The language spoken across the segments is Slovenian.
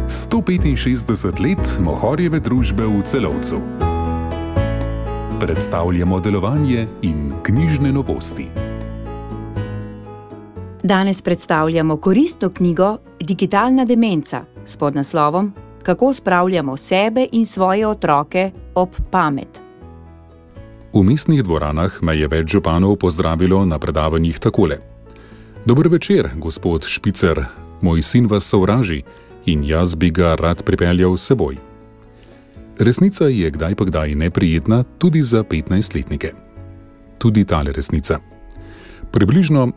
165 let Mohorjeve družbe v Celovcu. Predstavljamo delovanje in knjižne novosti. Danes predstavljamo koristno knjigo Digitalna demenca s podnaslovom Kako spravljamo sebe in svoje otroke ob pamet. V mestnih dvoranah me je več županov pozdravilo na predavanjih takole. Dober večer, gospod Špicer, moj sin vas sovraži in jaz bi ga rad pripeljal s seboj. Resnica je kdaj pa kdaj neprijetna tudi za 15-letnike. Tudi tale resnica. Približno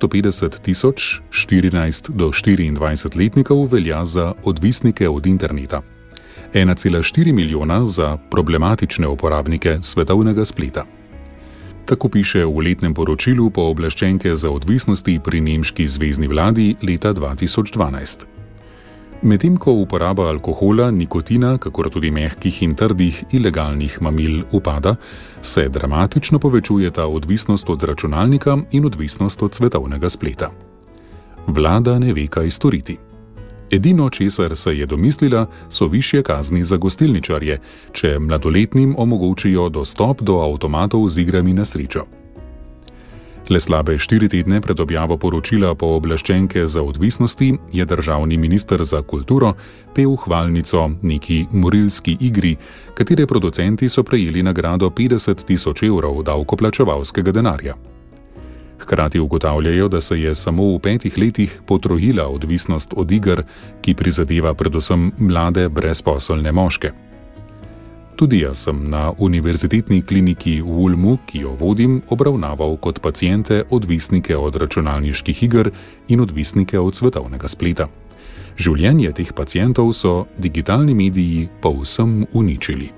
250 14 do 24-letnikov velja za odvisnike od interneta. 1,4 milijona za problematične uporabnike svetovnega spleta. Tako piše v letnem poročilu pooblaščenke za odvisnosti pri nemški zvezni vladi leta 2012. Medtem ko uporaba alkohola, nikotina, kakor tudi mehkih in trdih ilegalnih mamil upada, se dramatično povečuje ta odvisnost od računalnika in odvisnost od svetovnega spleta. Vlada ne ve, kaj storiti. Edino, česar se je domislila, so višje kazni za gostilničarje, če mladoletnim omogočijo dostop do avtomatov z igrami na srečo. Le slabe 4 tedne pred objavo poročila pooblaščenke za odvisnosti je državni minister za kulturo pel hvalnico neki morilski igri, katere producenti so prejeli nagrado 50 000 evrov davkoplačevalskega denarja. Hkrati ugotavljajo, da se je samo v 5 letih potrojila odvisnost od iger, ki prizadeva predvsem mlade brezposelne moške. Tudi jaz sem na univerzitetni kliniki v Ulmu, ki jo vodim, obravnaval kot paciente odvisnike od računalniških iger in odvisnike od svetovnega spleta. Življenje teh pacientov so digitalni mediji povsem uničili.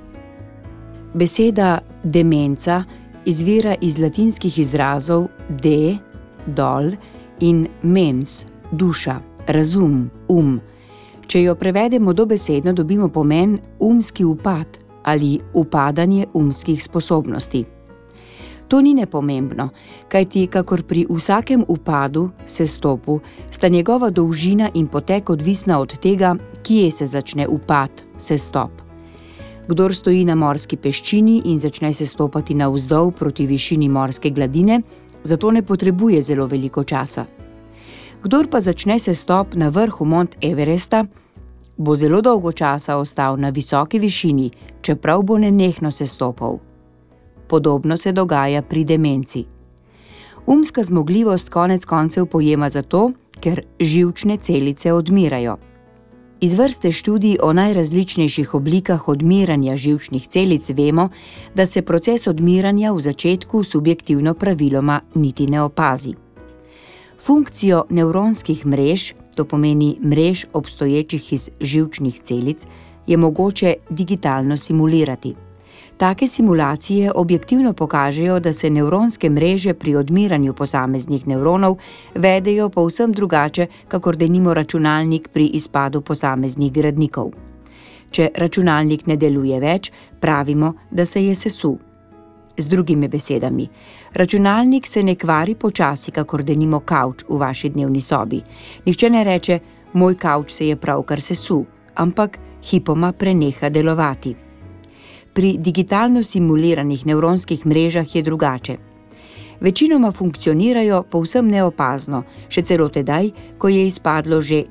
Beseda demenca izvira iz latinskih izrazov de, dol in mens, duša, razum, Če jo prevedemo dobesedno, dobimo pomen umski upad ali upadanje umskih sposobnosti. To ni nepomembno, kajti kakor pri vsakem upadu, sestopu, sta njegova dolžina in potek odvisna od tega, kje se začne upad, sestop. Kdor stoji na morski peščini in začne sestopati navzdol proti višini morske gladine, zato ne potrebuje zelo veliko časa. Kdor pa začne sestop na vrhu Mont Everesta, bo zelo dolgo časa ostal na visoki višini, čeprav bo nenehno sestopal. Podobno se dogaja pri demenci. Umska zmogljivost konec koncev pojema zato, ker živčne celice odmirajo. Iz vrste študij o najrazličnejših oblikah odmiranja živčnih celic vemo, da se proces odmiranja v začetku subjektivno praviloma niti ne opazi. Funkcijo nevronskih mrež, to pomeni mrež obstoječih iz živčnih celic, je mogoče digitalno simulirati. Take simulacije objektivno pokažejo, da se nevronske mreže pri odmiranju posameznih nevronov vedejo povsem drugače, kakor denimo računalnik pri izpadu posameznih gradnikov. Če računalnik ne deluje več, pravimo, da se je sesul. Z drugimi besedami, računalnik se ne kvari počasi, kakor denimo kavč v vaši dnevni sobi. Nihče ne reče, moj kavč se je pravkar sesul, ampak hipoma preneha delovati. Pri digitalno simuliranih nevronskih mrežah je drugače. Večinoma funkcionirajo povsem neopazno, še celo tedaj, ko je izpadlo že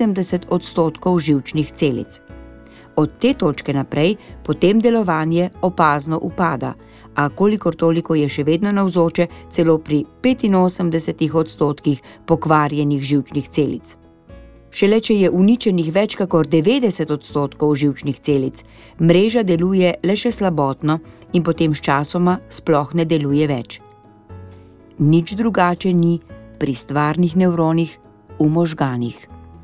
70% živčnih celic. Od te točke naprej potem delovanje opazno upada, a kolikor toliko je še vedno navzoče celo pri 85% pokvarjenih živčnih celic. Šele če je uničenih več kakor 90% živčnih celic, mreža deluje le še slabotno in potem sčasoma sploh ne deluje več. Nič drugače ni pri stvarnih nevronih v možganih.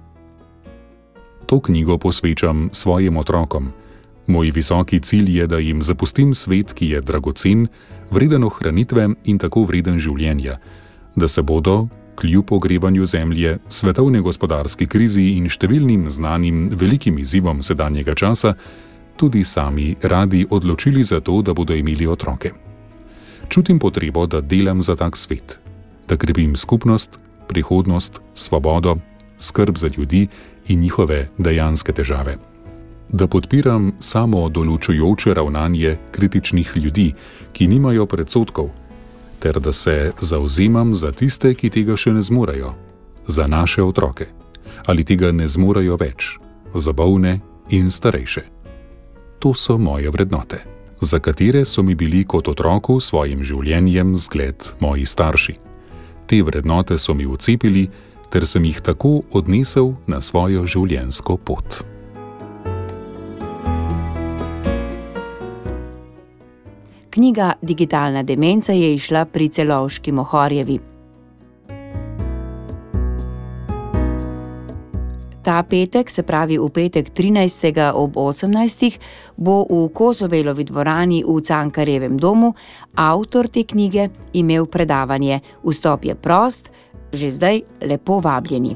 To knjigo posvečam svojim otrokom. Moj visoki cilj je, da jim zapustim svet, ki je dragocen, vreden ohranitve in tako vreden življenja, da se bodo, kljub ogrevanju zemlje, svetovni gospodarski krizi in številnim znanim velikim izzivom sedanjega časa, tudi sami radi odločili za to, da bodo imeli otroke. Čutim potrebo, da delam za tak svet, da krepim skupnost, prihodnost, svobodo, skrb za ljudi in njihove dejanske težave. Da podpiram samo določujoče ravnanje kritičnih ljudi, ki nimajo predsodkov, ter da se zavzemam za tiste, ki tega še ne zmorejo, za naše otroke, ali tega ne zmorejo več, za bolne in starejše. To so moje vrednote, za katere so mi bili kot otroku svojim življenjem zgled moji starši. Te vrednote so mi vcepili, ter sem jih tako odnesel na svojo življenjsko pot. Knjiga Digitalna demenca je izšla pri Celovški Mohorjevi. Ta petek, se pravi v petek 13. ob 18. bo v Kozovelovi dvorani v Cankarjevem domu avtor te knjige imel predavanje. Vstop je prost, že zdaj lepo vabljeni.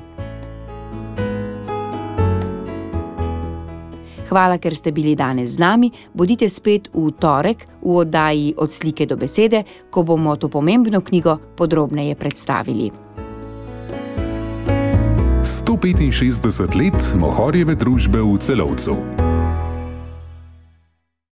Hvala, ker ste bili danes z nami. Bodite spet v torek v oddaji Od slike do besede, ko bomo to pomembno knjigo podrobneje predstavili. 165 let Mohorjeve družbe v Celovcu.